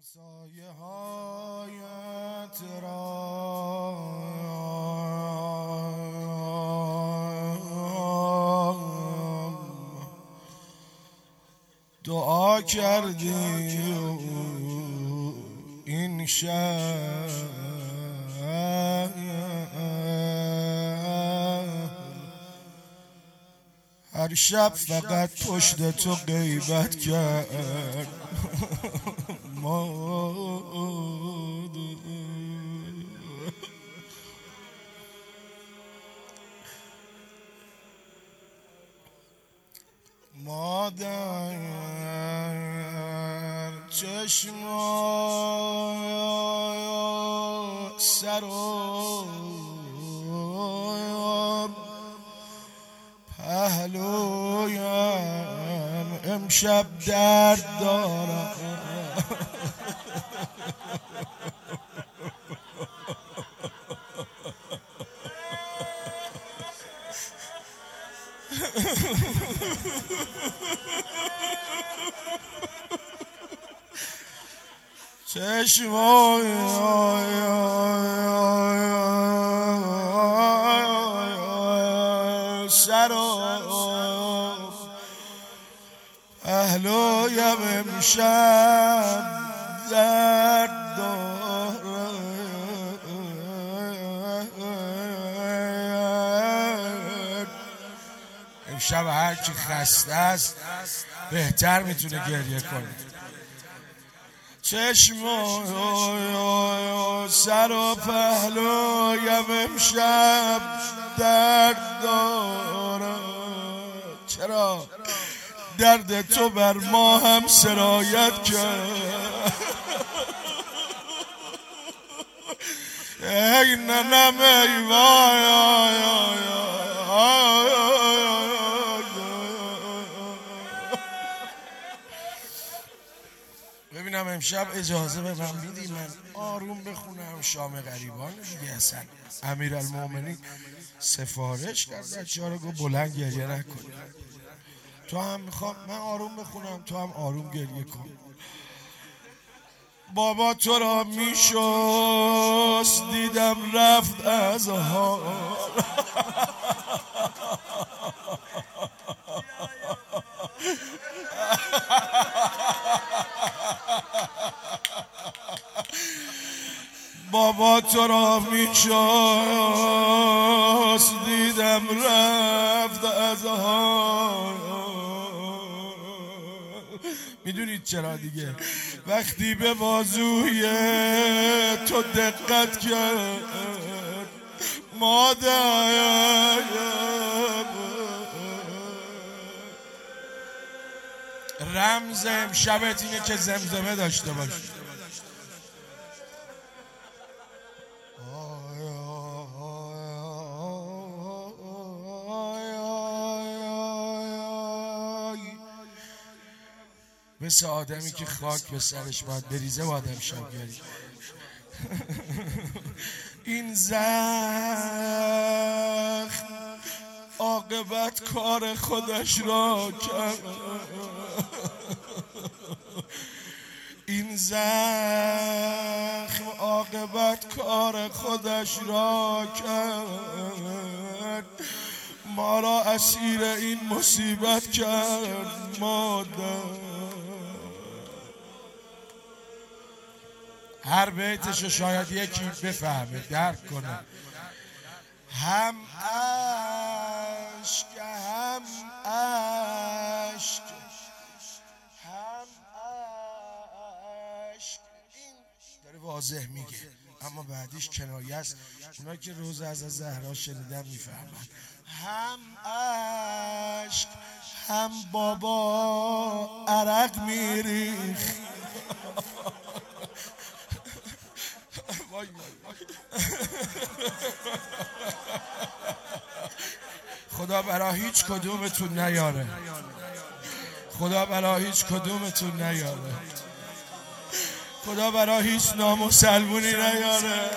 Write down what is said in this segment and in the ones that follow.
سایه هایت را دعا کردی این شب هر شب فقط پشت تو غیبت کرد مادر چشم سر و پهلویم امشب درد دارم چشمای سر و پهلویم امشب درد دارد امشب هر کی خسته است بهتر میتونه گریه کنه. چشم سر و پهلویم امشب درد دارد. چرا؟ درد تو بر ما هم سرایت کرد. ای ننم ای وای ببینم امشب اجازه به من میدی من آروم بخونم شام غریبان دیگه. اصلا امیرالمومنین سفارش کرد بچه‌ها رو گفت بلند گریه نکن. تو هم میخوام من آروم بخونم تو هم آروم گریه کن. بابا تو را میشست دیدم رفت از حال. بابا تو را میشست دیدم رفت از حال. میدونید چرا دیگه؟ وقتی به بازوی تو دقت کرد مادر رمز امشبت اینه که زمزمه داشته باشی. مثل آدمی که خاک به سرش باید بریزه و آدم شبگری. این زخم عاقبت کار خودش را کرد. این زخم عاقبت کار خودش را کرد. ما را اسیر این مصیبت کرد مادر. هر بیتشو شاید یکی بفهمه درک کنه. هم عشق هم عشق هم عشق این داره واضح میگه اما بعدیش کنایه است. اونا که روز از زهرا شنیدن میفهمن. هم عشق هم بابا عرق میریخ. خدا برا هیچ کدومتون نیاره. خدا برا هیچ کدومتون نیاره. خدا برا هیچ نامسلمونی نیاره.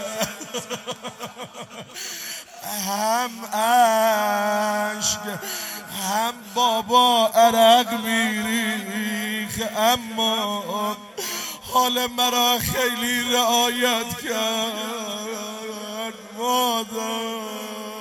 هم عشق هم بابا عرق میریخ اما حال مرا خیلی رعایت کرد مادر.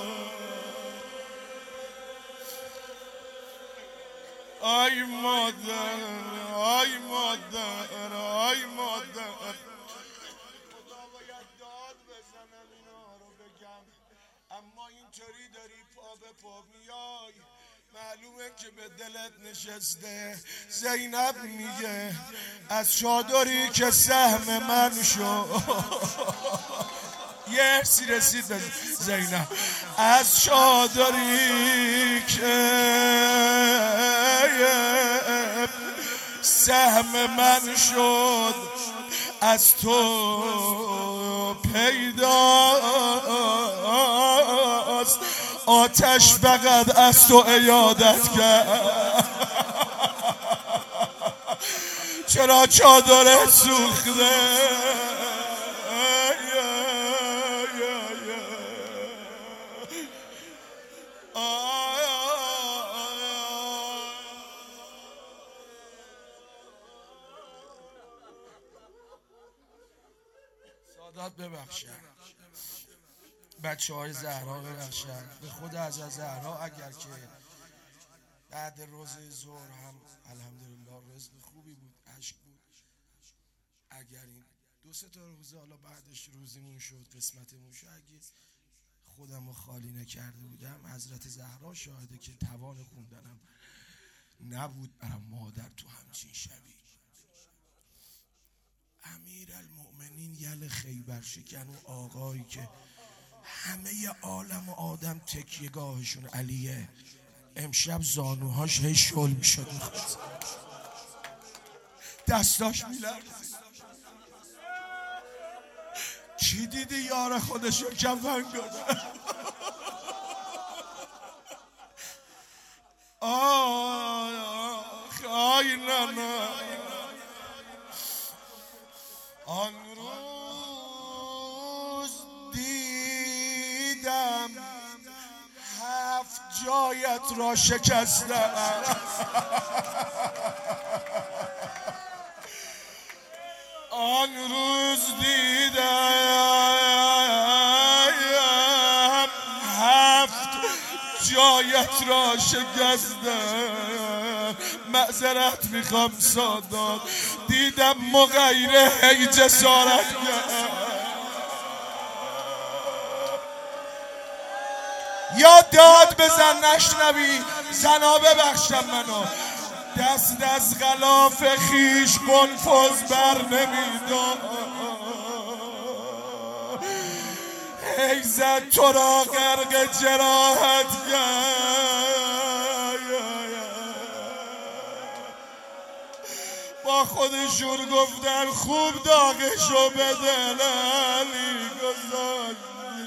آی مادر، آی مادر، آی مادر. خدا باید داد بزنم اینا رو بگم، اما اینطوری داری پا به پا میای معلومه که به دلت نشسته. زینب میگه از چادری که سهم من شد یه ارسی رسید به زینب، از چادری که سهم من شد از تو پیداست، آتش فقط از تو عیادت کرد. چرا چادرت سوخته؟ سادات ببخشن، بچه های زهرا ببخشن، به خود از زهرا اگر که بعد روزه ظهر هم الحمدلله رزق خوبی بود، عشق بود، اگر این 2-3 تا روزه حالا بعدش روزیمون شد قسمتمون شد، اگه خودم رو خالی نکرده بودم حضرت زهرا شاهده که توان خوندنم نبود برای مادر تو همچین شبی. امیر المؤمنین یل خیبر شکن و آقایی که همه عالم و آدم تکیهگاهشون علیه، امشب زانوهاش هی شل میشد، دستاش میلرزید. چی دیدی یار خودشو کفن کنه؟ آی نه آن روز دیدم 7 جایت را شکستم، آن روز دیدم 7 جایت را شکستم، معذرت میخوام سادات، دیدم مغیره هی جسارت کرد. یا داد بزن نشنوی، زنا ببخشم منو، دست از غلاف خیش قنفذ بر نمیداد، ای زد تو را غرق جراحت کرد. با خودشون گفتن خوب داغشو به دل علی گذاشت.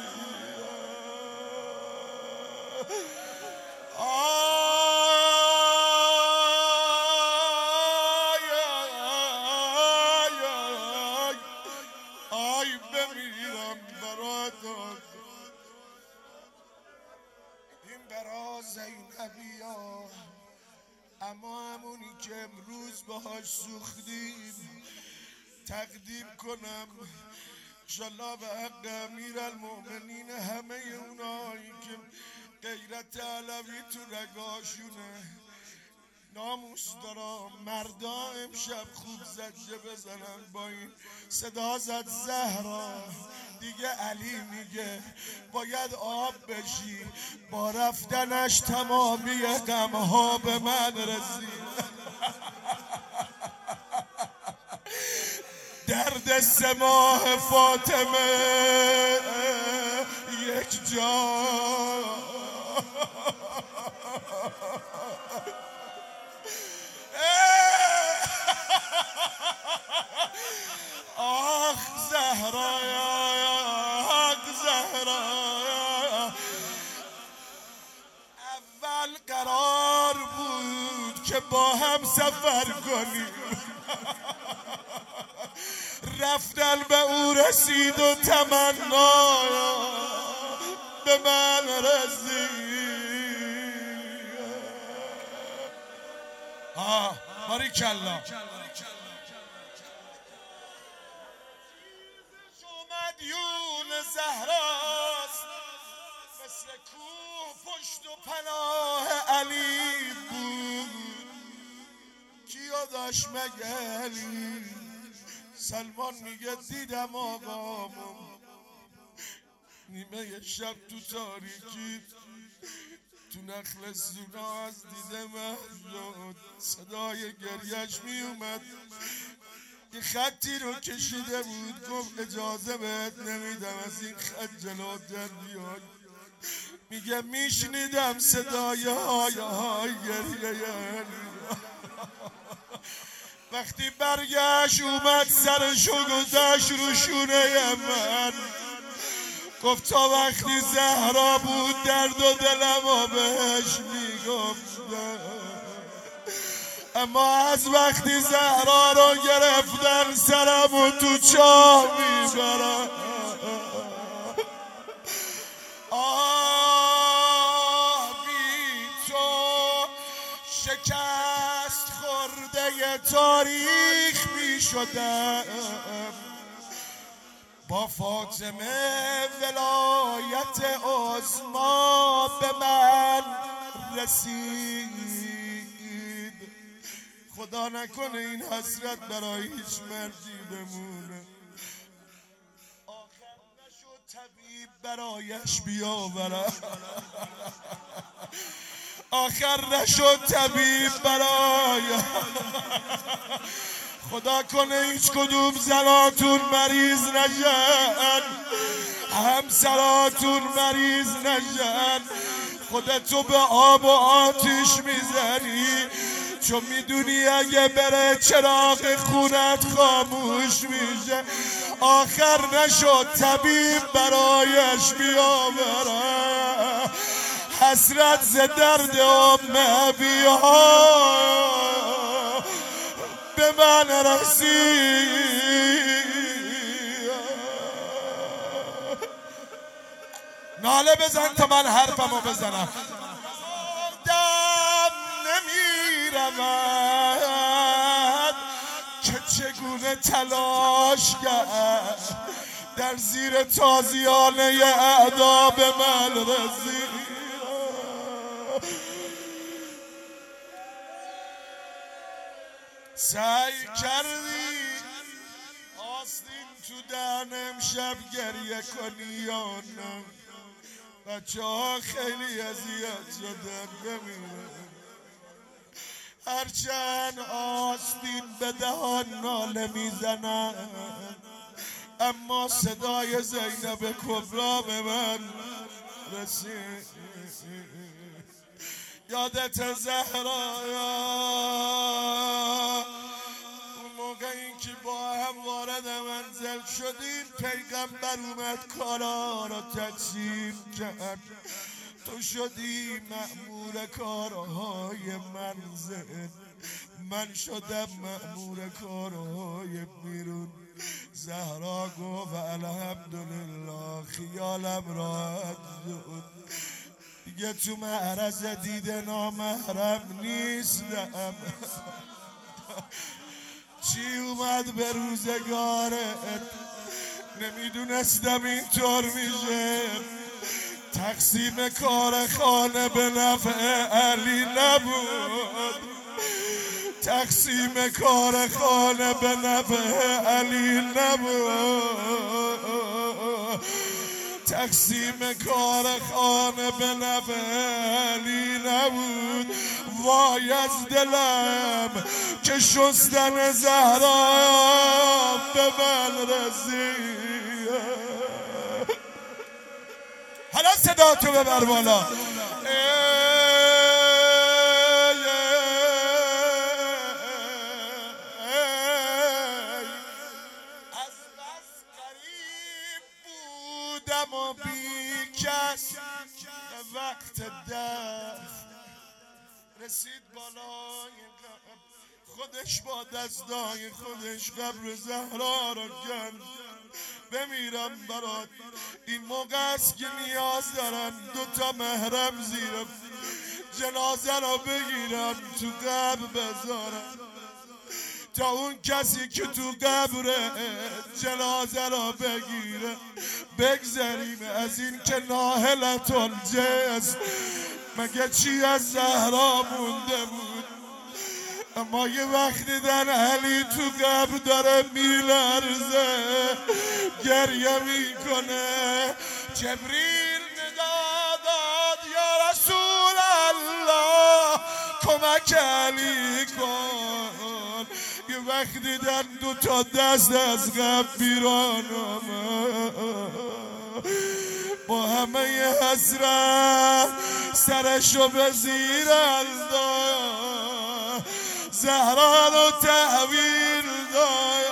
آی بمیرم برات، این برا زینبیا، اما همونی که امروز باهاش سوختیم تقدیم کنم انشالله به حق امیرالمؤمنین همه اونایی که غیرت علوی تو رگاشونه. ناموس دارم مردا امشب خوب زجه بزنن، با این صدا زد زهرا دیگه. علی میگه باید آب بشی، با رفتنش تمامی غمها به من رسید. درد 3 ماه فاطمه یک جا، آخ زهرا، آخ زهرا، اول قرار بود که با هم سفر کنیم، رفتن به او رسید و تمنا به من رسید. باریکالله. زهراست، مثل کوه پشت و پناه علی بود. کیو داشت مگه علی؟ سلمان میگه دیدم آقامو نیمه شب تو تاریکی تو نخل زونا از دیده محو صدای گریش میومد. این خطی رو کشیده بود، گفت اجازه بهت نمیدم از این خط جلوتر بیای. میگه میشنیدم صدای های گریه. وقتی برگشت اومد سرشو گذاشت رو شونه من، گفت تا وقتی زهرا بود درد و دلمو بهش میگفتم، اما از وقتی زهرا رو گرفتن سرمو تو چاه میبرم. آه بی تو شکست خورده تاریخ میشدم، با فاطمه ولایت عظما به من رسید. خدا نکنه این حسرت برای هیچ مردی بمونه. آخر نشد طبیب برایش بیاورم، آخر نشد طبیب برای. خدا کنه هیچ کدوم زناتون مریض نشن، همسراتون مریض نشن. خودتو به آب و آتیش میزنی چون میدونی اگه بره چراغ خونت خاموش میشه. آخر نشد طبیب برایش بیاوره، حسرت ز درد امه بیا به من رسید. ناله بزن تا من حرفمو بزنم. دم نمیرود که چگونه تلاش کرد در زیر تازیانه اعدا به من رسید. سعی کردی آستین تو دهن امشب گریه کنی یا نه؟ بچه ها خیلی اذیت شدن بمیرن. هرچند آستین به دهان ناله میزنن اما صدای زینب کبرا به من رسید. یادت زهرایا اون موقعی که با هم وارد منزل شدیم پیغمبر اومد کارا را تقسیم کرد. تو شدی مأمور کارهای منزل، من شدم مأمور کارهای بیرون. زهرا گفت الحمدلله خیالم راحت شد، دیگه تو معرض دید نامحرم نیستم. چی اومد به روزگارت نمیدونستم اینطور میشه. تقسیم کار خانه به نفع علی نبود، تقسیم کار خانه به نفع علی نبود، تقسیم کار خانه به نفع علی نبود. وای از دلم که شستن زهرا به من رسید. حالا صدا تو ببر بالا. از بس غریب بودم و بی کس وقت دفن رسید بالای قبر. خودش با دستای خودش قبر زهرا را گرد. بمیرم برات این موقع است که نیاز دارن دوتا محرم زیر جنازه را بگیرن تو قبر بذارن. تا اون کسی که تو قبره جنازه را بگیره بگذریم از این که ناهلت الجسم مگه چی از زهرا مونده بود. اما یه وقت دیدن علی تو قبر داره میلرزه گریه میکنه، جبریل ندا داد یا رسول الله کمک علی کن. یه وقت دیدن 2 تا دست از قبر بیرون با همه حسرت سرشو به زیر انداخت، زهرا رو تحویل داد.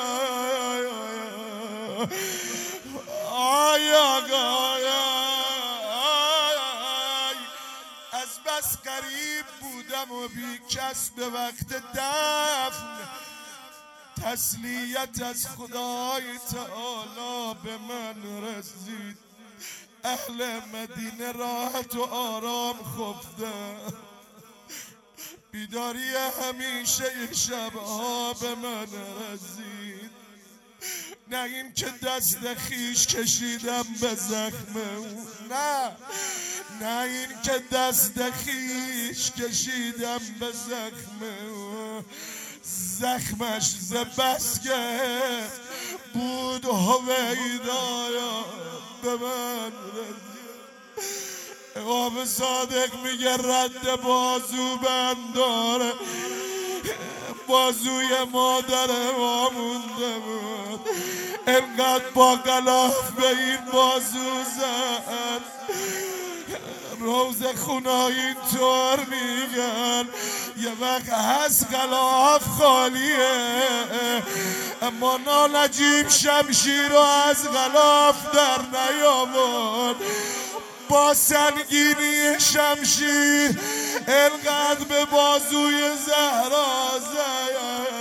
از بس قریب بودم و بی کس به وقت دفن تسلیت از خدای تعالی به من رسید. اهل مدینه راحت و آرام خفتن، بیداری همیشه شبها به من رسید. نه این که دست خیش کشیدم به زخم او، نه این که دست خیش کشیدم به زخم او، زخمش ز بس که بود هویدا به من رسید. امام صادق میگه رد بازو بند داره، بازوی مادر ما مونده بود، انقدر با غلاف به این بازو زد. روز خونه اینطور میگن یه وقت هست غلاف خالیه، اما نانجیب شمشیر رو از غلاف در نیاورد. با سنگینی شمشیر انقدر به بازوی زهرا زد.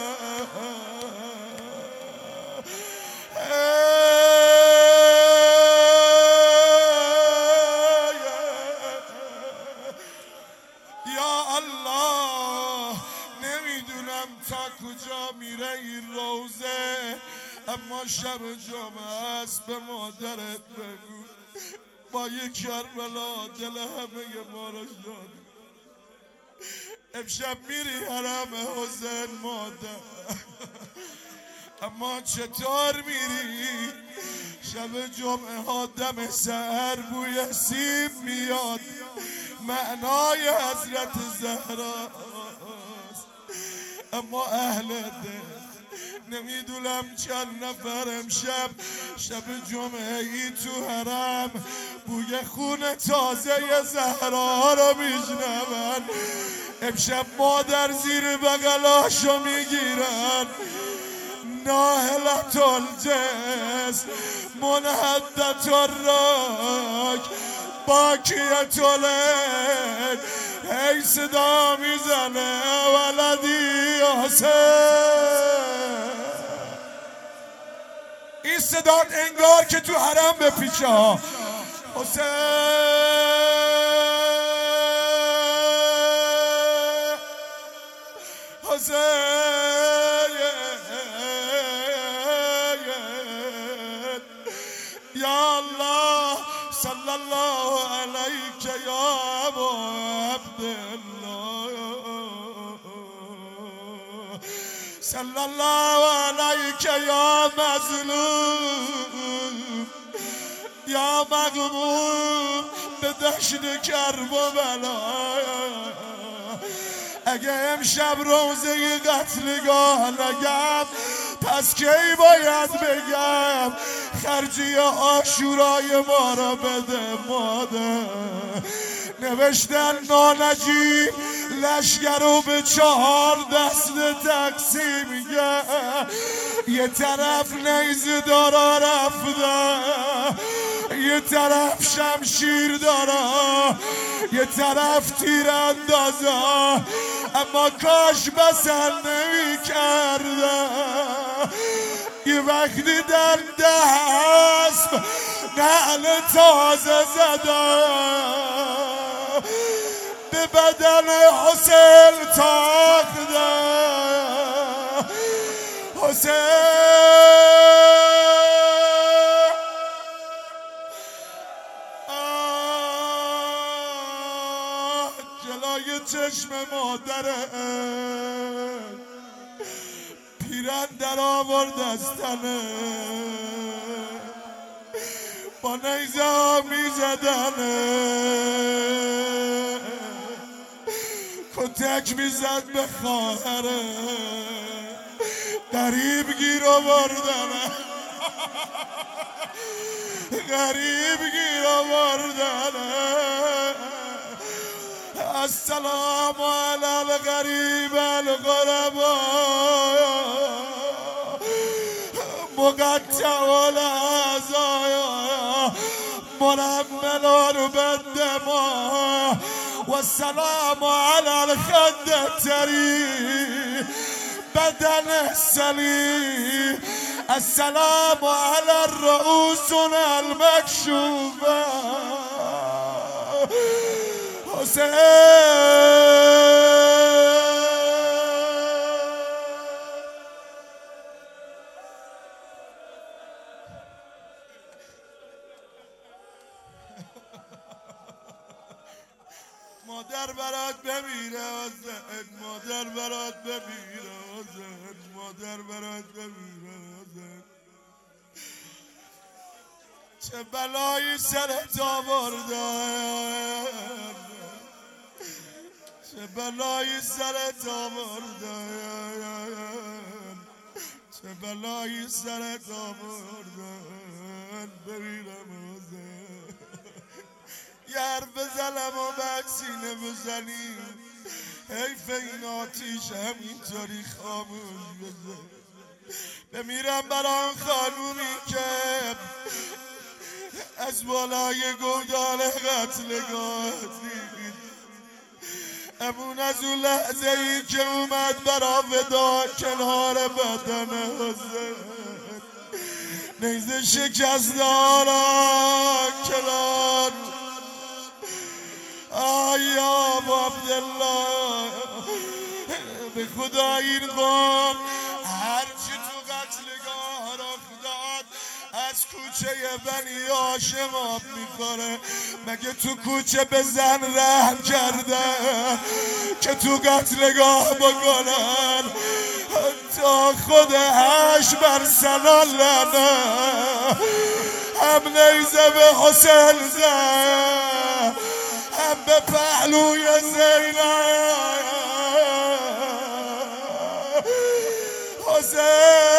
یا الله نمیدونم تا کجا میره این روزه، اما شب جمعه است به مادرت بگو با یک کربلا دل همه ما را شاد. امشب میری حرم حسین مادر، اما چطور میری؟ شب جمعه ها دم سحر بوی سیب میاد، معنای حضرت زهراست. اما اهل دل نمیدونم چند نفر امشب شب جمعه ای تو حرم بوی خون تازه زهرا رو میشنون. امشب مادر زیر بغلاشو میگیرن، ناهلت الجسم منحدت الراک باکیت العین، هی صدا میزنه ولدی حسین. این صدا انگار که تو حرم بپیچه ها، حسین حسین یا الله صلی الله علیک یا ابا عبدالله، صلی الله علیک یا مظلوم یا مغموم به دشت کرب و بلا. اگه امشب روزه قتلگاه نگم پس کی باید بگم خرجی عاشورای ما را بده مادر. نوشتن نانجیب لشگر رو به 4 دست تقسیم کرد، یه طرف نیزه دارا رفته، یه طرف شمشیر دارا، یه طرف تیر اندازه، اما کاش بسن نمی کرده. یه وقتی در دست نعل تازه زده به بدن حسین تاخته، حسین جلای چشم مادره پیرن در آورد از تنه با نیزه میزدنه کتک میزد به خواهره غریب گیر آوردنه غریب گیر آوردنه السلام علی الغریب الغربا مقطع العزایا منمل بالدماء والسلام على الخد التري بدن السليم السلام على الرؤوس المكشوفة مادر برات بمیره حسین مادر برات بمیره حسین مادر برات بمیره حسین چه بلایی سرت آوردن چه بلایی سرت آوردن چه بلایی سرت آوردن بمیرم حسین یه حرف بزنم و بکسینه بزنیم حیف این آتیش همینطوری خاموش بزن بمیرم برای خانومی که از بالای گودال قتلگاه دید امون از اون لحظه ای که اومد برا ودا کنار بدن حسین نیزه شکست دارا کنار آیا عبدالله به خدا این قوم هرچی تو قتلگاه را داد از کوچه بنی هاشم آب میخوره مگه تو کوچه به زن رحم کرده که تو قتلگاه بکنن تا خود 8 بر سلالنه هم نیزه به حسین زد هم به پهلوی زینب حسین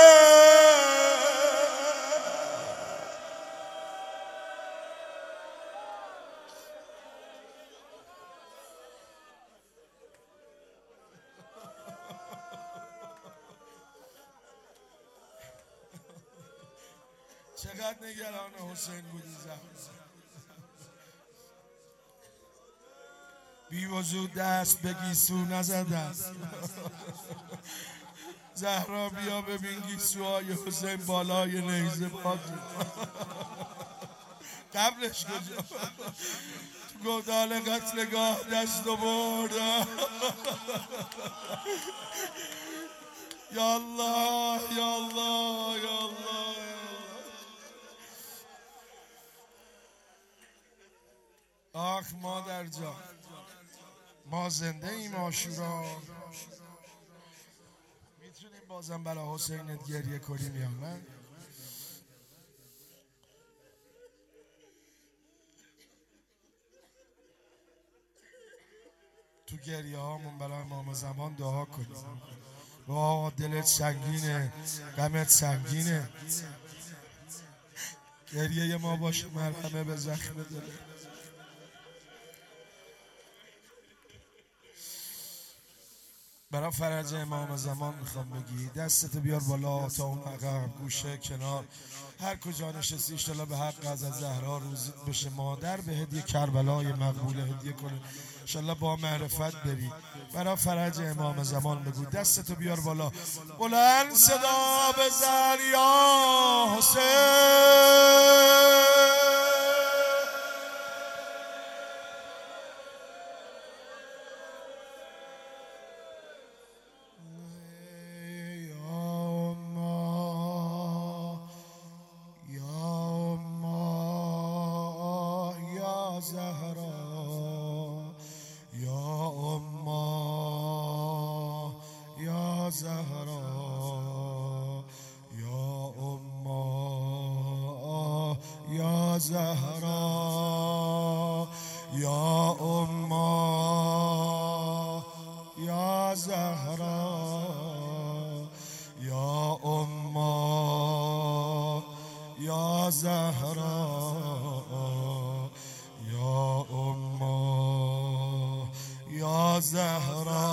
چقدر نگران حسین بودی زهرا بی وضو دست به گیسو نزدم زهرا بیا ببین گیسوهای حسین بالای نیزه بازی قبلش کجا تو گودال قتلگاه دست و بردم یا الله یا الله یا الله آخ مادر جان ما زنده ایم عاشورا میتونیم بازم برای حسینت گریه کنیم یا نه تو گریه هامون برای امام زمان دعا کنیم با دلت سنگینه غمت سنگینه گریه ما باشه مرهمه به زخم دلت برای فرج امام زمان میخوام بگی دستتو بیار بالا تا اون عقب گوشه کنار هر کجا نشستی انشالله به حق از زهرا روزیت بشه مادر به هدیه کربلای مقبول هدیه کنه انشالله با معرفت بری برای فرج امام زمان بگو دستتو بیار بالا بلند صدا بزن یا حسین زهرا یا اما یا زهرا یا اما یا زهرا یا اما یا زهرا یا اما یا زهرا